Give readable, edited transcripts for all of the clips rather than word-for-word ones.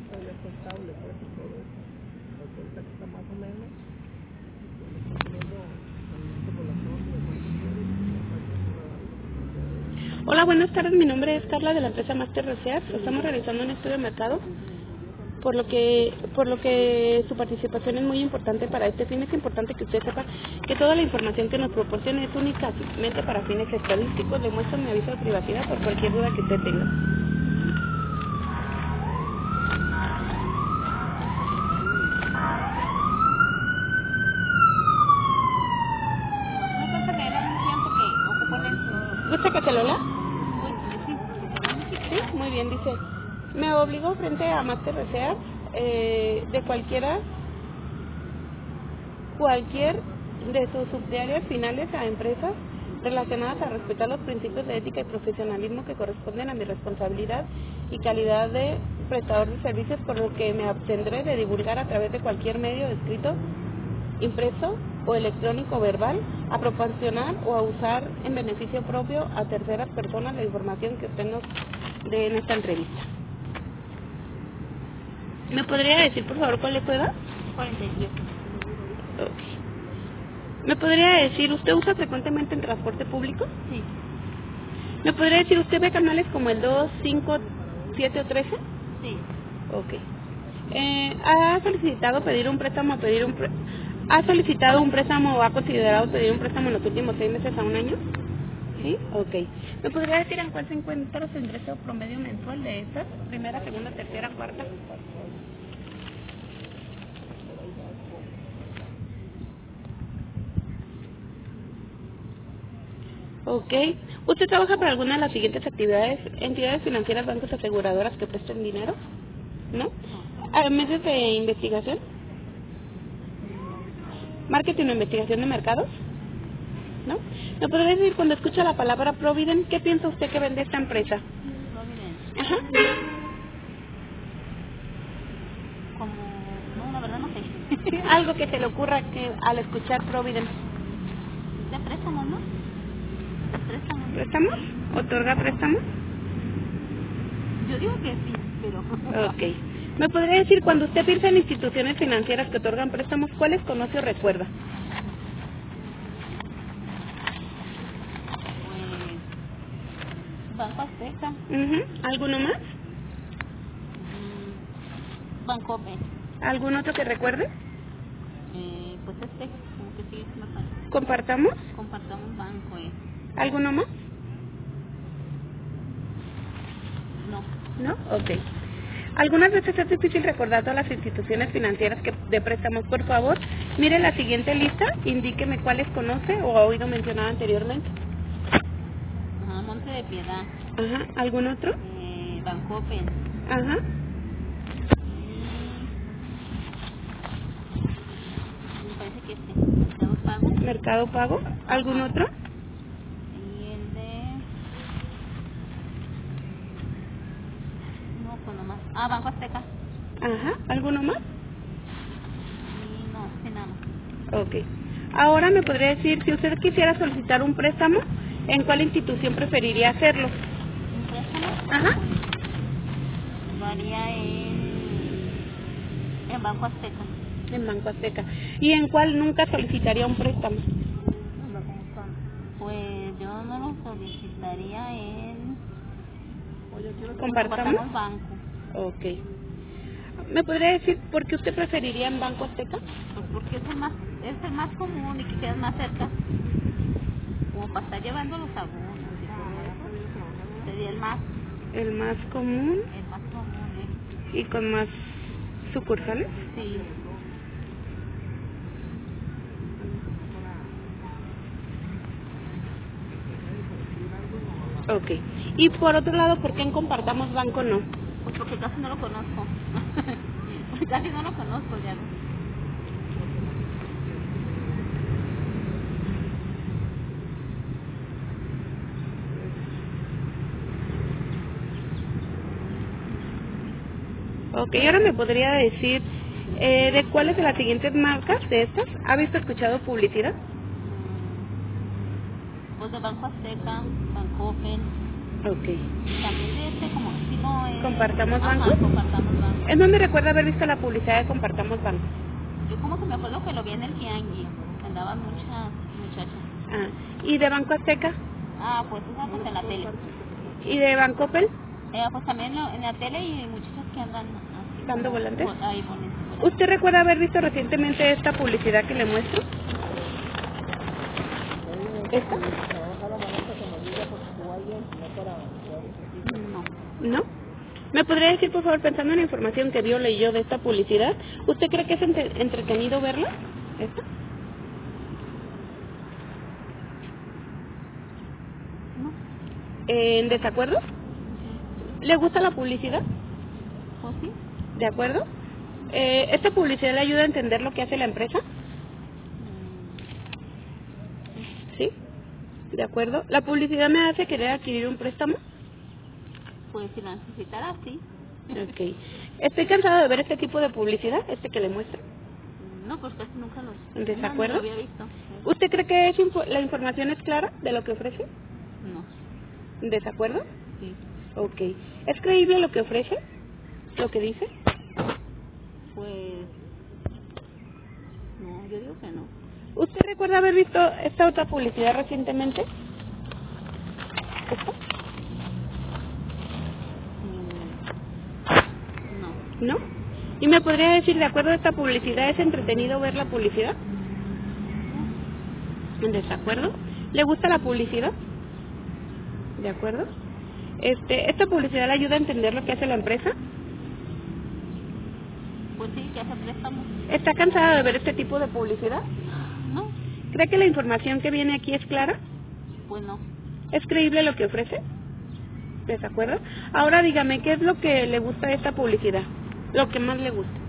Él es contable, pues, y todo eso. Porque ahorita que está más o menos, está teniendo alimento por la zona, de cuánto quiere, Hola, buenas tardes. Mi nombre es Carla de la empresa Master Research. Estamos realizando un estudio de mercado, por lo que su participación es muy importante para este fin. Es importante que usted sepa que toda la información que nos proporcione es únicamente para fines estadísticos. Le muestro mi aviso de privacidad por cualquier duda que usted tenga. No pasa leer al mismo tiempo que ocupo lentes. ¿Gusta que te lo lea? Bueno, sí, Sí, muy bien, dice. Me obligó frente a Master Research de cualquier de sus subsidiarias finales a empresas relacionadas a respetar los principios de ética y profesionalismo que corresponden a mi responsabilidad y calidad de prestador de servicios, por lo que me abstendré de divulgar a través de cualquier medio escrito, impreso o electrónico o verbal, a proporcionar o a usar en beneficio propio a terceras personas la información que usted nos dé en esta entrevista. ¿Me podría decir, por favor, cuál es su edad? 47. Ok. ¿Me podría decir, usted usa frecuentemente el transporte público? Sí, ¿Me podría decir, usted ve canales como el 2, 5, 7 o 13? sí. Ok. ¿Ha solicitado pedir un préstamo ¿Ha solicitado un préstamo o ha considerado pedir un préstamo en los últimos 6 meses a un año? ¿Sí? Ok. ¿Me podría decir en cuál se encuentra su ingreso promedio mensual de estas? Primera, segunda, tercera, cuarta. Ok. ¿Usted trabaja para alguna de las siguientes actividades, entidades financieras, bancos, aseguradoras que presten dinero? ¿No? ¿Medios de investigación? No, ¿Marketing o investigación de mercados? ¿No? ¿Me podría decir, cuando escucha la palabra Provident, qué piensa usted que vende esta empresa? Providence. Ajá. Como, no, la verdad no sé. Sí, algo que se le ocurra que al escuchar Provident. De préstamos, ¿no? De préstamos. ¿Préstamos? ¿Otorga préstamos? Yo digo que sí, pero... Ok. ¿Me podría decir, cuando usted piensa en instituciones financieras que otorgan préstamos, cuáles conoce o recuerda? Pues... Banco Azteca. Ujú. ¿Alguno más? Bancope. ¿Algún otro que recuerde? Pues como que sí, me parece. ¿Compartamos? Compartamos banco, ¿Alguno más? No. ¿No? Ok. Algunas veces es difícil recordar todas las instituciones financieras de préstamos. Por favor, mire la siguiente lista, indíqueme cuáles conoce o ha oído mencionar anteriormente. Ajá, Monte de Piedad. Ajá. ¿Algún otro? Bancope. Ajá. Me parece que sí. Mercado Pago. ¿Mercado Pago? ¿Algún Ajá. otro? Y el de... No, pues nomás. Banco Azteca. Ajá. ¿Alguno más? Y no, sin nada más. Ok. Ahora me podría decir, si usted quisiera solicitar un préstamo, ¿en cuál institución preferiría hacerlo? ¿Un préstamo? Ajá. Pues lo haría en Banco Azteca. En Banco Azteca. ¿Y en cuál nunca solicitaría un préstamo? Pues yo no lo solicitaría en... ¿Compartamos? Compartamos banco. Ok. ¿Me podría decir por qué usted preferiría en Banco Azteca? Pues porque es el más común y que queda más cerca. Como para estar llevando los abonos y todo eso. Sería El más común el más común, y con más sucursales. Sí. Ok. Y por otro lado, ¿por qué en Compartamos Banco no? Pues porque casi no lo conozco. Porque casi no lo conozco ya. Ok, ahora me podría decir de cuáles de las siguientes marcas de estas ha visto escuchado publicidad. Pues de Banco Azteca, Bancopen. Ok. También de como estilo... ¿Compartamos Ajá, Banco? Compartamos Banco. ¿En dónde recuerda haber visto la publicidad de Compartamos Banco? Yo como que me acuerdo que lo vi en el tianguis, andaban muchas muchachas. Ah, ¿y de Banco Azteca? Ah, pues esa pues en la tele. ¿Y de Bancoppel? Pues también en la tele y muchachas que andan así. ¿Dando volantes? Ahí volantes. ¿Usted recuerda haber visto recientemente esta publicidad que le muestro? ¿Esta? No. ¿No? ¿Me podría decir, por favor, pensando en la información que vio o leyó de esta publicidad, ¿usted cree que es entretenido verla? ¿Esta? No. ¿En desacuerdo? ¿Le gusta la publicidad? Pues sí. ¿De acuerdo? ¿Esta publicidad le ayuda a entender lo que hace la empresa? ¿Sí? ¿De acuerdo? ¿La publicidad me hace querer adquirir un préstamo? Pues si la necesitara, sí. Ok. Estoy cansado de ver este tipo de publicidad, que le muestro. No, pues casi nunca los... ¿En desacuerdo? No lo había visto. ¿Usted cree que la información es clara de lo que ofrece? No. ¿En desacuerdo? Sí. Ok. ¿Es creíble lo que ofrece? ¿Lo que dice? Pues... No, yo digo que no. ¿Usted recuerda haber visto esta otra publicidad recientemente? ¿Esta? No. ¿No? ¿Y me podría decir, de acuerdo a esta publicidad, es entretenido ver la publicidad? ¿En desacuerdo? ¿Le gusta la publicidad? ¿De acuerdo? ¿Esta publicidad le ayuda a entender lo que hace la empresa? Pues sí, que hace préstamos. ¿Está cansada de ver este tipo de publicidad? No. ¿Cree que la información que viene aquí es clara? Pues no. ¿Es creíble lo que ofrece? ¿De acuerdo? Ahora dígame, ¿qué es lo que le gusta de esta publicidad? Lo que más le gusta.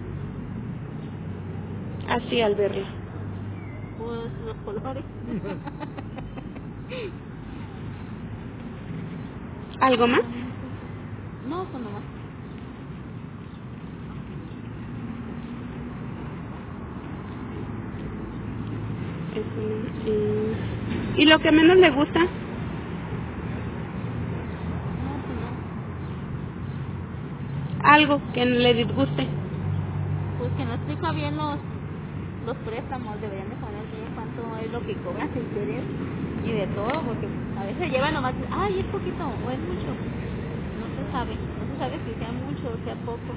Así al verla. Pues los colores. ¿Algo más? No, pues nomás. ¿Y lo que menos le gusta? No, pues no. Algo que le disguste. Pues que no explica bien los préstamos, deberían de saber bien cuánto es lo que cobran sin interés y de todo, porque a veces llevan nomás, ay, es poquito o es mucho. No se sabe si sea mucho o sea poco.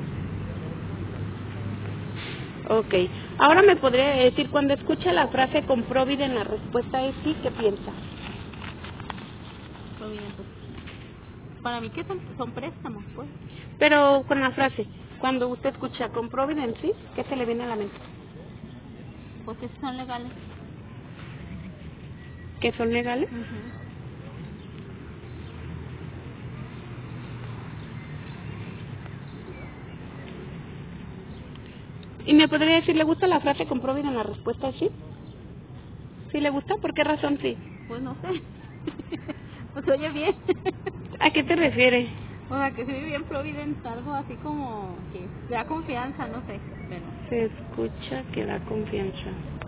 Ok. Ahora me podría decir, cuando escucha la frase comprovide en la respuesta es sí, ¿qué piensa? Providentes. Para mí que son préstamos, pues. Pero con la frase, cuando usted escucha comprovide en sí, ¿qué se le viene a la mente? Pues que son legales. ¿Que son legales? ¿Y me podría decir, le gusta la frase comprovide en la respuesta es sí? ¿Sí le gusta? ¿Por qué razón sí? Pues no sé. Pues oye bien. ¿A qué te refieres? O sea, que se ve bien Providence, algo así como que da confianza, no sé, pero... Se escucha que da confianza.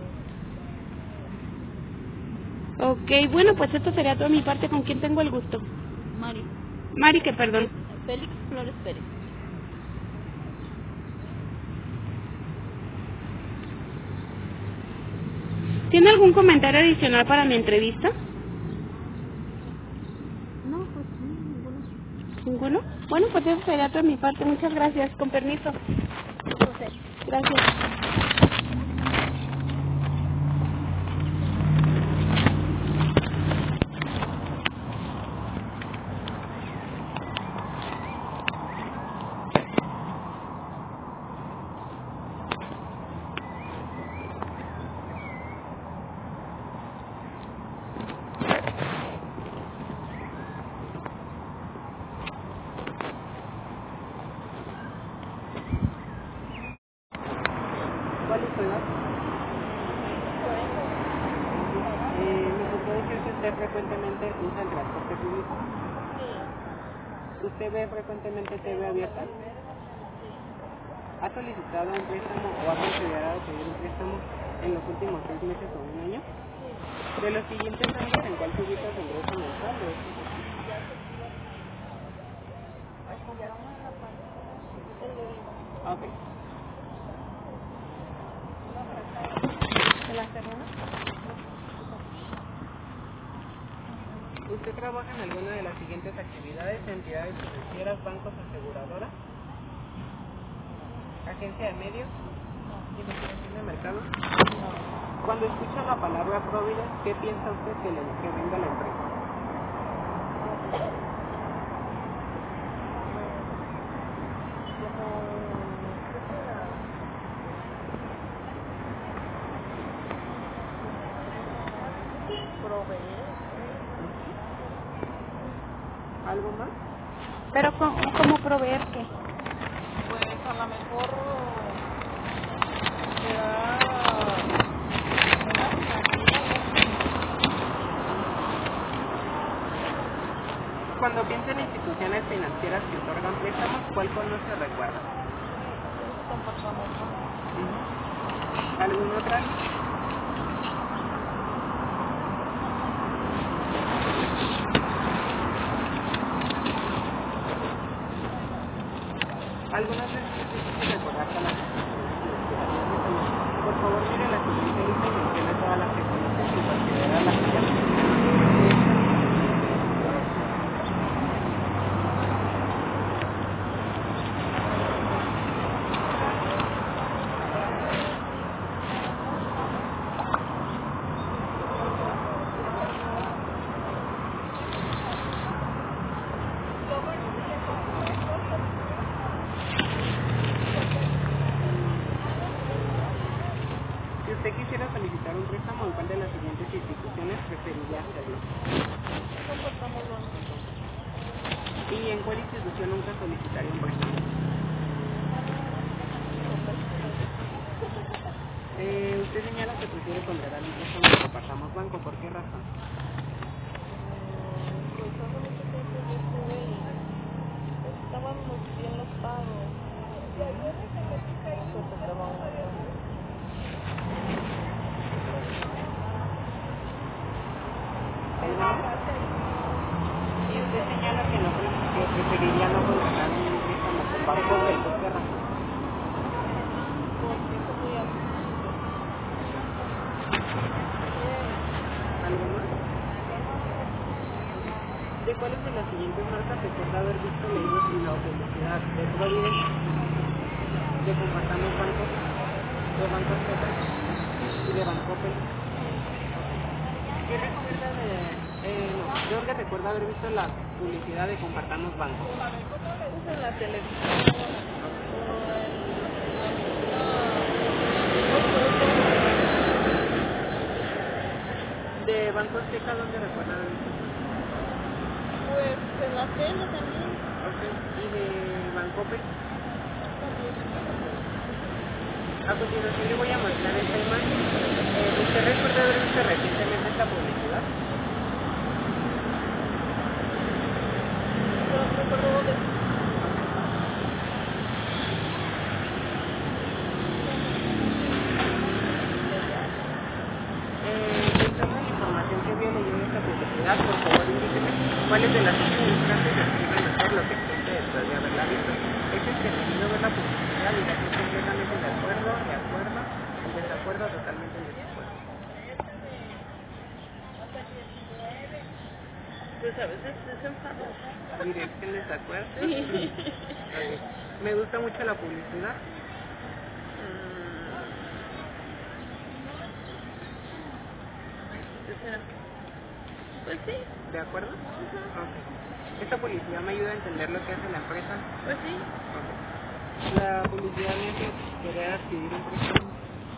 Ok, bueno, pues esto sería todo mi parte. ¿Con quién tengo el gusto? Mari. Mari, que perdón. Félix Flores Pérez. ¿Tiene algún comentario adicional para mi entrevista? No, pues ninguno. ¿Ninguno? Bueno, pues eso sería todo mi parte. Muchas gracias. Con permiso. José. Gracias. ¿Cuál es su edad? ¿Me puede decir que usted frecuentemente usa el transporte público? ¿Usted ve frecuentemente TV abierta? ¿Ha solicitado un préstamo o ha considerado pedir un préstamo en los últimos 6 meses o un año? De los siguientes años, ¿en cuál se ubica su ingreso mensual? Ok. ¿Se la termina? ¿Usted trabaja en alguna de las siguientes actividades, entidades financieras, bancos, aseguradoras, agencia de medios, investigación de mercado? Cuando escucha la palabra Providence, ¿qué piensa usted que venda la empresa? ¿Algo más? Pero ¿cómo proveer qué? Pues a lo mejor será una Cuando piensa en instituciones financieras que otorgan préstamos, ¿cuál conoce recuerda? ¿Alguna otra? Algunas veces es difícil recordar todas las instituciones financieras. Por favor, mire la siguiente lista y mencione todas las que conoce sin considerar las que ya mencionaron. Si usted quisiera solicitar un préstamo, ¿en cuál de las siguientes instituciones preferiría hacerlo? ¿Y en cuál institución nunca solicitaría un préstamo? Usted señala que prefiere contratar un préstamo que Compartamos Banco. ¿Por qué razón? pues hace mucho tiempo yo estuve y estaban muy bien los pagos. No se trataba un montón. Y usted señala que preferiría no contratar un préstamo con Banco. ¿Por qué razón? Porque son muy altos. ¿Algo más? ¿De cuáles de las siguientes marcas recuerda haber visto leído sin la publicidad? ¿De Providence, de Compartamos Banco, de Banco Azteca y de Bancoppel? ¿Qué recuerda Jorge recuerda haber visto la publicidad de Compartamos Banco? Pues en la televisión. ¿De Banco Azteca dónde recuerda haber visto? Pues en la tele también. Okay. ¿Y de Bancoppel? A continuación le voy a mostrar esta imagen. ¿Usted recuerda haber visto recientemente esta publicidad? Yo no recuerdo dónde. Pensando en la información que vio leyendo esta publicidad, por favor indíqueme cuáles de las siguientes frases describen mejor lo que siente después de haberla visto. Es entretenido ver la publicidad y estoy completamente de acuerdo, en desacuerdo, totalmente en desacuerdo. Pues a veces es enfadoso. Diré que en desacuerdo. Sí. Okay. Me gusta mucho la publicidad. ¿Qué será? Pues sí. ¿De acuerdo? Okay. Esta publicidad me ayuda a entender lo que hace la empresa. Pues sí. Okay. La publicidad me hace querer adquirir un préstamo.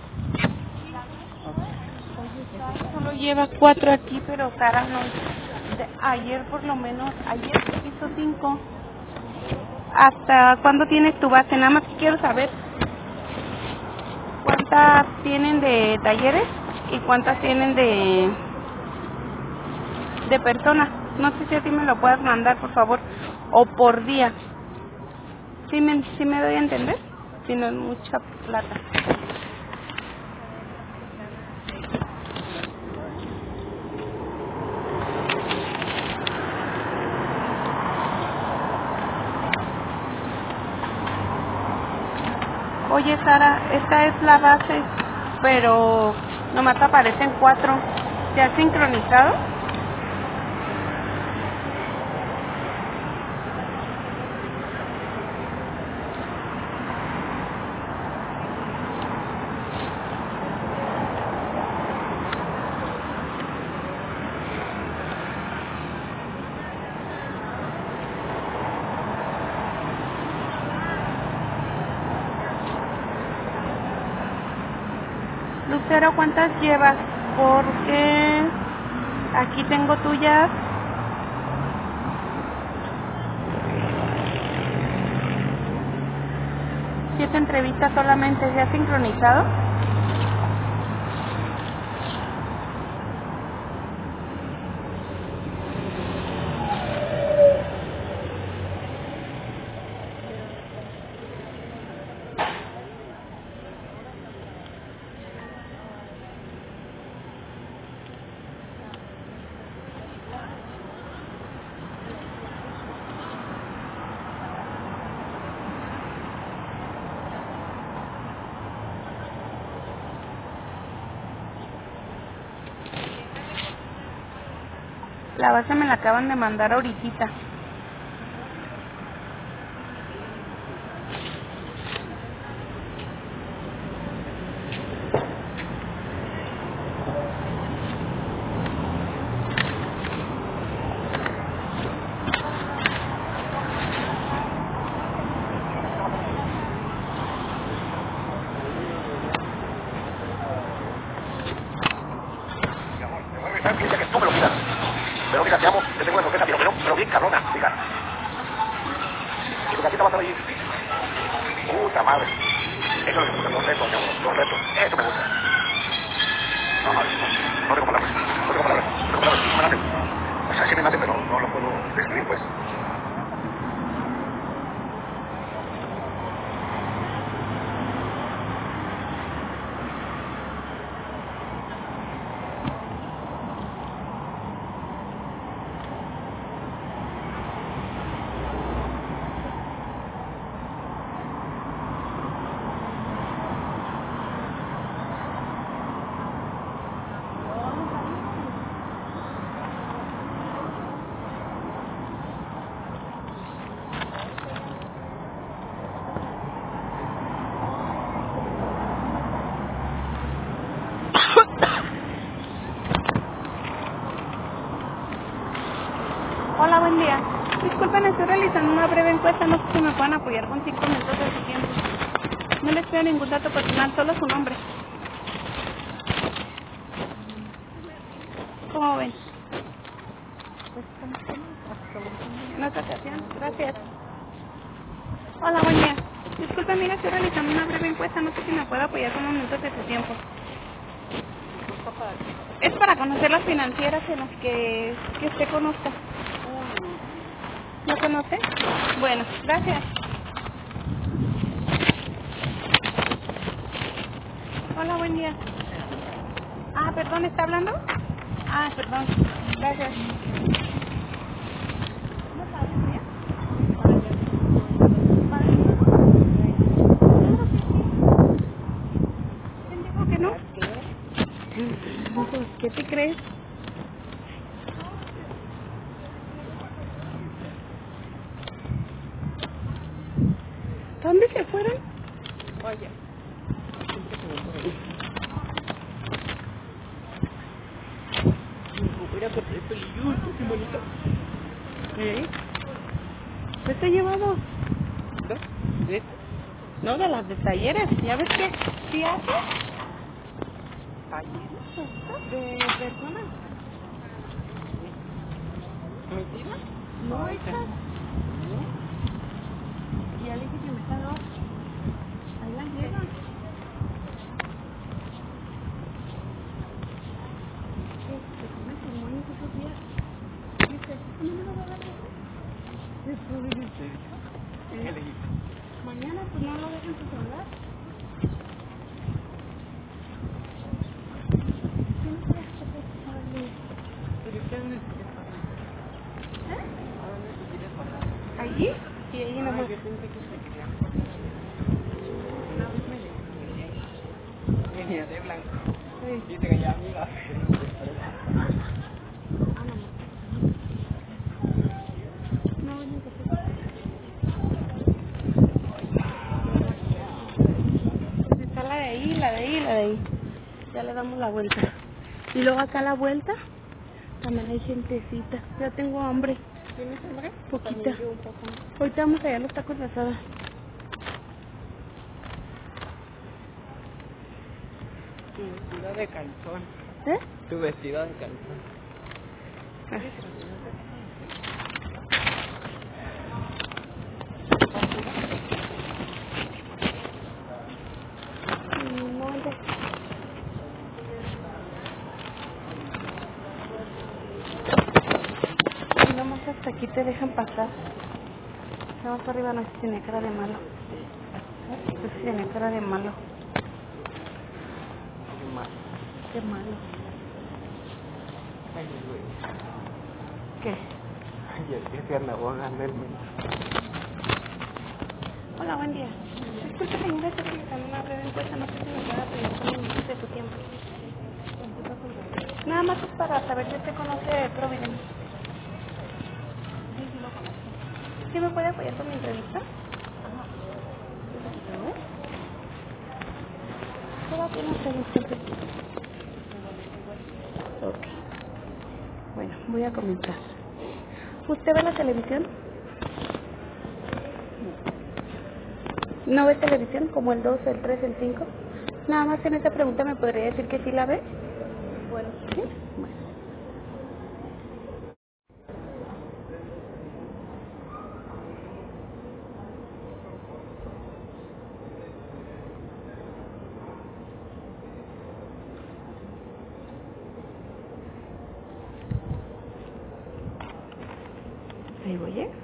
Solo lleva 4 aquí, pero Sara no. Ayer por lo menos, ayer hizo 5. ¿Hasta cuándo tienes tu base? Nada más que quiero saber cuántas tienen de talleres y cuántas tienen de personas. No sé si a ti me lo puedas mandar, por favor, o por día. ¿Sí me doy a entender? Si no es mucha plata. Oye, Sara, esta es la base, pero nomás aparecen 4. ¿Se ha sincronizado? Lucero, ¿cuántas llevas? Porque aquí tengo tuyas. 7 entrevistas solamente. ¿Se ha sincronizado? La base me la acaban de mandar ahorita. Dice que tú me lo quitas. Pero mira, te amo, te tengo en oferta, pero bien cabrona, diga. Y porque aquí te vas a ir. Puta madre. Eso es lo que me gusta, los retos, mi amor, los retos. Eso me gusta. No tengo palabras, no tengo palabras, no tengo palabras, no me nacen. O sea, sí me nacen, pero no lo puedo describir, pues. Hola, buen día. Disculpen, estoy realizando una breve encuesta. No sé si me pueden apoyar con 5 minutos de su tiempo. No les pido ningún dato personal, solo su nombre. ¿Cómo ven? En otra ocasión. Gracias. Hola, buen día. Disculpen, mira, estoy realizando una breve encuesta. No sé si me puede apoyar con unos minutos de su tiempo. Es para conocer las financieras en las que usted conozca. ¿No conoce? Bueno, gracias. Hola, buen día. Ah, perdón, ¿está hablando? Ah, perdón. Gracias. ¿No sabes, tía? ¿Quién dijo que no? ¿Qué te crees? ¿Dónde se fueron? Vaya. Siempre se me por ahí. Mira que es peligroso, qué bonito. ¿Qué te he llevado? ¿No? ¿De No, de las de talleres. ¿Ya ves qué? ¿Sí hace? talleres? De personas. ¿Mentira? No, hijas. Y ya le dije que me está dos. Ahí las llevan. Se come pulmones esos días. Dice, ¿no me lo va a dar eso? ¿Eso es en serio? ¿Qué le dijiste? Mañana pues no lo dejen su celular. ¿Pero usted dónde se quiere pasar? ¿A dónde se quiere pasar? ¿Allí? Sí, allí Ah, nomás. yo pensé que se quería pasar. venía de blanco. Sí. Dice que ya amiga. No, no sé. Pues está la de ahí, la de ahí y la de ahí. Ya le damos la vuelta. Y luego acá a la vuelta también hay gentecita. Ya tengo hambre. ¿Tienes hambre? Poquita. También yo un poco. Ahorita vamos allá a los tacos de asada. Tu vestido de calzón. ¿Eh? Tu vestido de calzón. Ah. Un momento. Y nomás hasta aquí te dejan pasar. Nada más arriba no sé si tiene cara de malo. No sé si tiene cara de malo. Qué mal. Qué malo. Ay, güey. ¿Qué? Ay, es que se andaba ahogando el mundo. Hola, buen día. Disculpe, señora, estoy realizando una breve encuesta. No sé si me pueda pedir un minuto de tu tiempo. Nada más es para saber si usted conoce Providence. ¿Sí me puede apoyar con mi entrevista? Todavía no sé, disculpe. Ok. Bueno, voy a comenzar. ¿Usted ve la televisión? ¿No ve televisión como el 2, el 3, el 5? Nada más en esta pregunta me podría decir que sí la ve. Bueno, ¿Sí? Bueno. Ahí voy, ¿eh?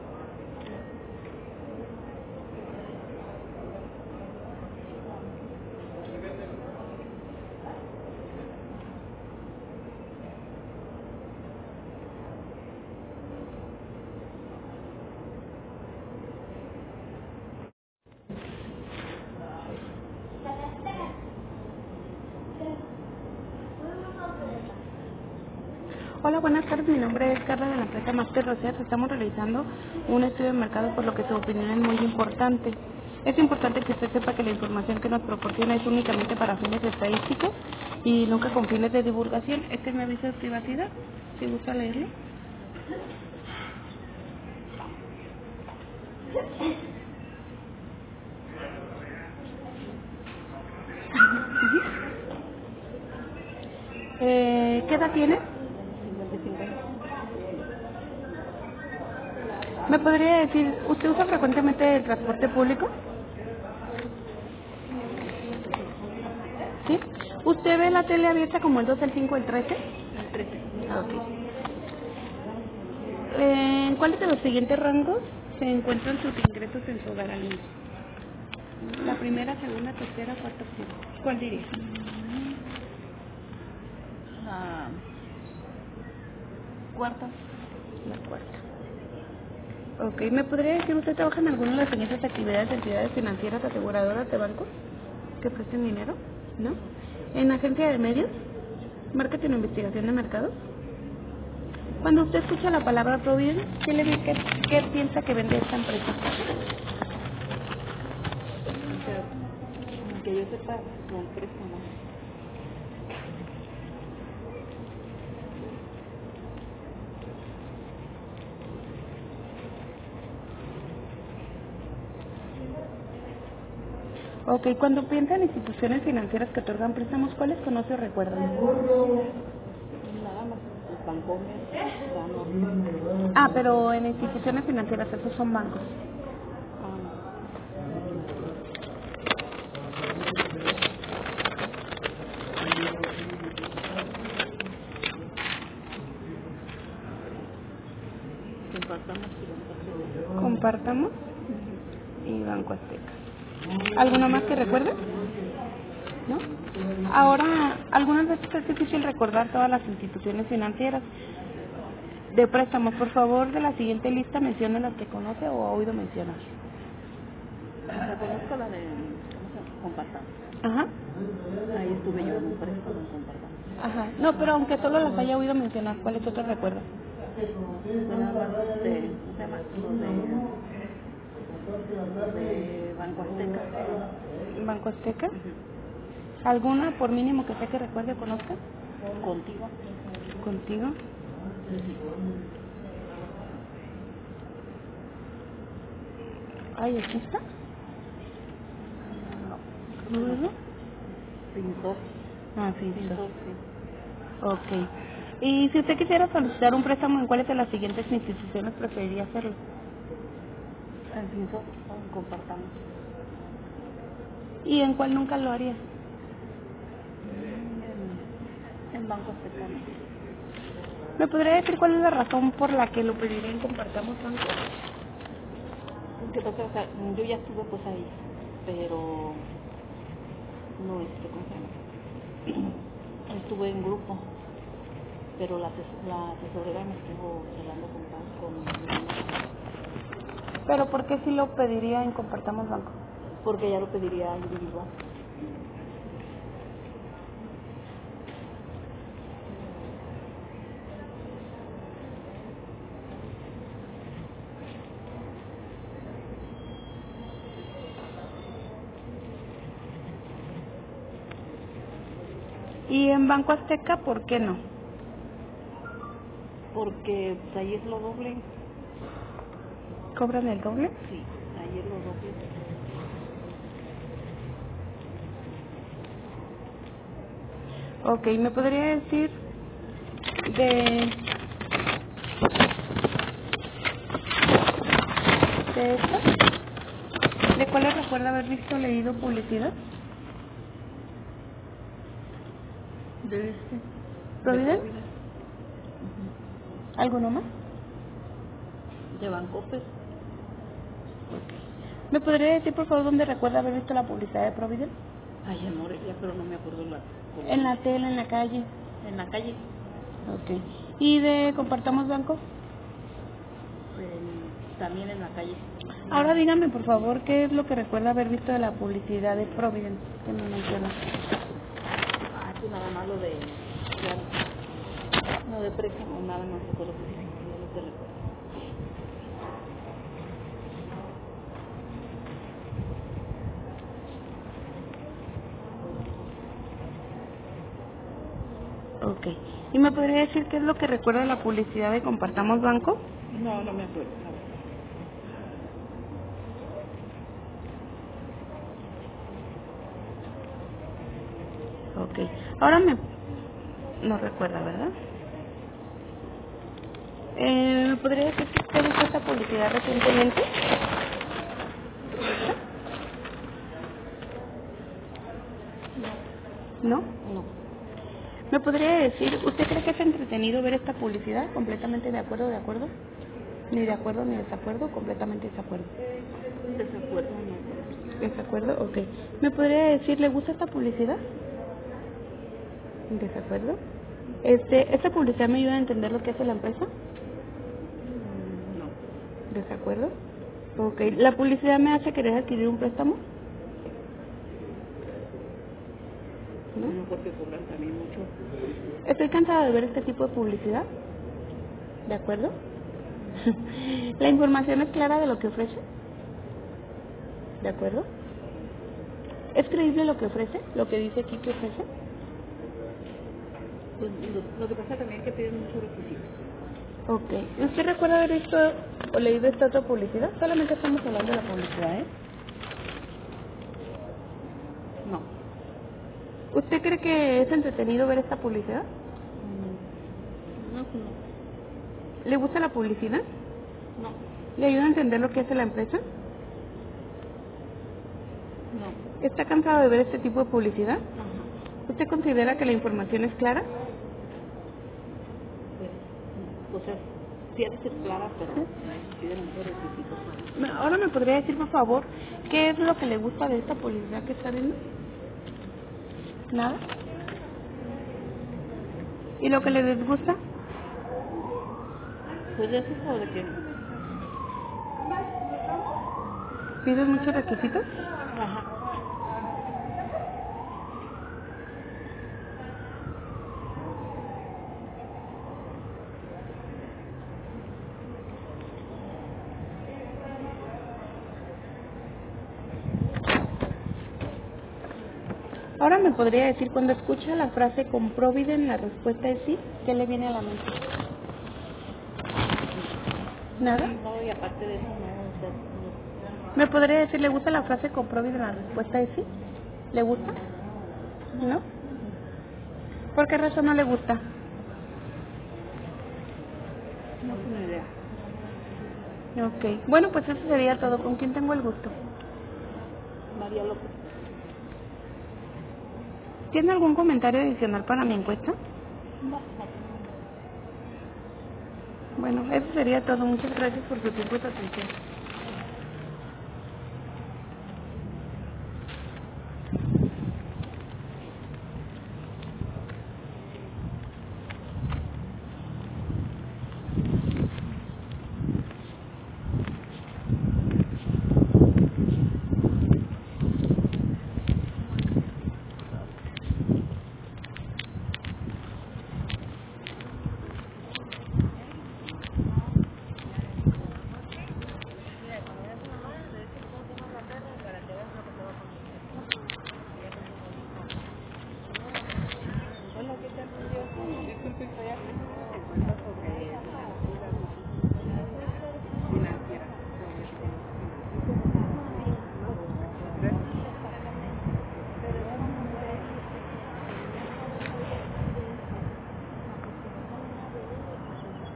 Hola, buenas tardes. Mi nombre es Carla de la empresa Master Research. Estamos realizando un estudio de mercado por lo que su opinión es muy importante. Es importante que usted sepa que la información que nos proporciona es únicamente para fines estadísticos y nunca con fines de divulgación. Este es mi aviso de privacidad. Si gusta leerlo. ¿Qué edad tiene? 55 años. ¿Me podría decir, usted usa frecuentemente el transporte público? ¿Sí? ¿Usted ve la tele abierta como el 2, el 5, el 13? El 13. Ah, ok. ¿En cuáles de los siguientes rangos se encuentran sus ingresos en su hogar al mes? La primera, segunda, tercera, cuarta opción. ¿Cuál diría? La cuarta. La cuarta. Ok, ¿me podría decir, usted trabaja en alguna de las siguientes actividades de entidades financieras, aseguradoras, de bancos que presten dinero? ¿No? ¿En agencia de medios? ¿Marketing o investigación de mercados? Cuando usted escucha la palabra Providence, ¿qué piensa que vende esta empresa? Que yo sepa, son préstamos. Ok, cuando piensa en instituciones financieras que otorgan préstamos, ¿cuáles conoce o recuerda? Nada más. Bancomer, Banos. Ah, pero en instituciones financieras, esos son bancos. Compartamos y Banco. Compartamos y Banco Azteca. ¿Alguno más que recuerde? ¿No? Ahora, algunas veces es difícil recordar todas las instituciones financieras de préstamos. Por favor, de la siguiente lista mencione las que conoce o ha oído mencionar. Conozco la de, ¿cómo se llama? Compartamos. Ajá. Ahí estuve yo en un préstamo en Compartamos. Ajá. No, pero aunque solo las haya oído mencionar, ¿cuál es otro recuerdo? Pues nada más ¿cómo se llama? De Banco Azteca. ¿Banco Azteca? Uh-huh. ¿Alguna, por mínimo que sea que recuerde o conozca? Contigo. ¿Contigo? Ay, ¿aquí está? No. ¿Luego? Pintor. Ah, sí, Pintor, sí. Ok. Y si usted quisiera solicitar un préstamo, ¿en cuáles de las siguientes instituciones preferiría hacerlo? En Pintor, Compartamos. ¿Y en cuál nunca lo haría? En Banco Azteca. ¿Me podría decir cuál es la razón por la que lo pediría en Compartamos Banco? ¿Qué pasa? O sea, yo ya estuve pues ahí, pero no, ¿cómo se llama? Estuve en grupo, pero la tesorera me estuvo celando con ¿Pero por qué sí lo pediría en Compartamos Banco? porque ya lo pediría individual. ¿Y en Banco Azteca por qué no? Porque pues, ahí es lo doble. ¿Cobran el doble? Sí, ahí es lo doble. Ok, ¿me podría decir de esta? ¿De cuáles recuerda haber visto o leído publicidad? De este. ¿Provident? ¿Alguno más? De Bancoppel. ¿Me podría decir por favor dónde recuerda haber visto la publicidad de Provident? Ay, en Morelia, pero no me acuerdo la. En la tele, en la calle. En la calle. Ok. ¿Y de Compartamos Banco? También en la calle. Ahora dígame por favor qué es lo que recuerda haber visto de la publicidad de Provident que me menciona. Ah, pues nada más lo de. No de préstamo, nada más recuerdo que sí, no lo que recuerdo. Ok. ¿Y me podría decir qué es lo que recuerda de la publicidad de Compartamos Banco? No, no me acuerdo, ¿sabes? Ok. Ahora no recuerda, ¿verdad? ¿Me podría decir que usted hizo esta publicidad recientemente? ¿No? No. ¿Me podría decir, usted cree que es entretenido ver esta publicidad? ¿Completamente de acuerdo, de acuerdo? Ni de acuerdo ni desacuerdo, completamente desacuerdo. Desacuerdo, no. ¿Desacuerdo? Ok. ¿Me podría decir, le gusta esta publicidad? ¿Desacuerdo? ¿Esta publicidad me ayuda a entender lo que hace la empresa? No. ¿Desacuerdo? Ok. ¿La publicidad me hace querer adquirir un préstamo? ¿No? No, porque cobran también mucho. Estoy cansada de ver este tipo de publicidad. ¿De acuerdo? ¿La información es clara de lo que ofrece? ¿De acuerdo? ¿Es creíble lo que ofrece? ¿Lo que dice aquí que ofrece? Pues, lo que pasa también es que piden muchos requisitos. Ok. ¿Usted recuerda haber visto o leído esta otra publicidad? Solamente estamos hablando de la publicidad, ¿eh? No. ¿Usted cree que es entretenido ver esta publicidad? No, pues no. ¿Le gusta la publicidad? No. ¿Le ayuda a entender lo que hace la empresa? No. ¿Está cansado de ver este tipo de publicidad? Ajá. ¿Usted considera que la información es clara? Pues, o sea, sí ha de ser clara, pero piden muchos requisitos para. Ahora me podría decir, por favor, qué es lo que le gusta de esta publicidad que está viendo. ¿Nada? ¿Y lo que le disgusta? Pues eso es lo de que. ¿Piden muchos requisitos? Ajá. Ahora me podría decir, cuando escucha la frase comproviden, la respuesta es sí, ¿qué le viene a la mente? ¿Nada? No, y aparte de eso, no, o sea, no. ¿Me podría decir, le gusta la frase comproviden, la respuesta es sí? ¿Le gusta? ¿No? ¿Por qué razón no le gusta? No tengo idea. Ok, bueno, pues eso sería todo. ¿Con quién tengo el gusto? María López. ¿Tiene algún comentario adicional para mi encuesta? No. Bueno, eso sería todo. Muchas gracias por su tiempo y su atención.